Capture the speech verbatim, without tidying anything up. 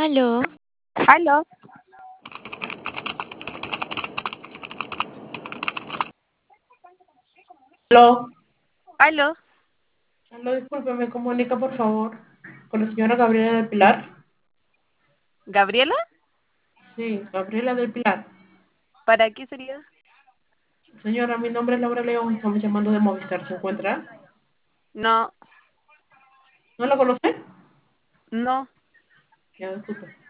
Aló, Aló, Aló, aló, aló, disculpe, me comunica por favor con la señora Gabriela del Pilar. ¿Gabriela? Sí, Gabriela del Pilar. ¿Para qué sería? Señora, mi nombre es Laura León, estamos llamando de Movistar. ¿Se encuentra? No, ¿No la conoce? no. Ya, disculpe.